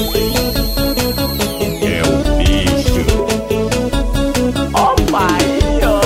É o bicho. Ó pai, ó.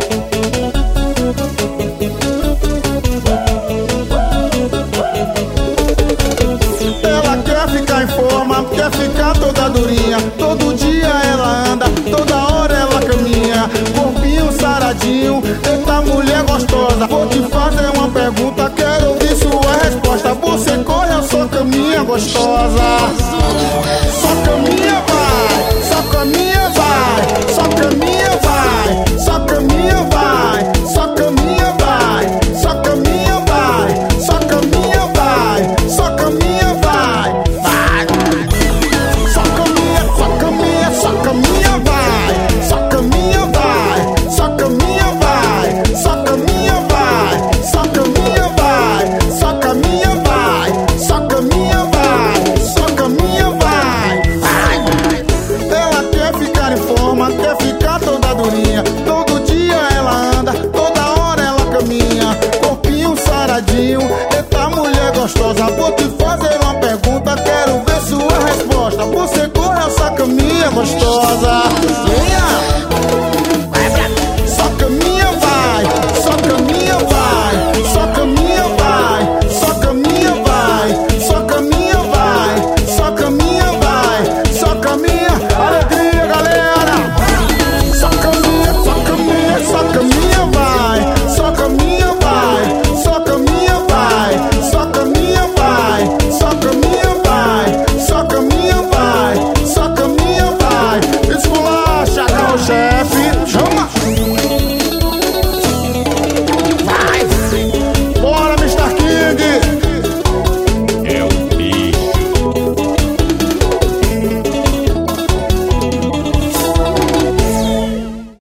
Ela quer ficar em forma, quer ficar toda durinha. Todo dia ela anda, toda hora ela caminha. Corpinho saradinho, eita mulher gostosa. Vou te fazer uma pergunta, quero ouvir sua resposta. Você corre ou só caminha gostosa? Só caminha vai, só caminha vai, só caminha.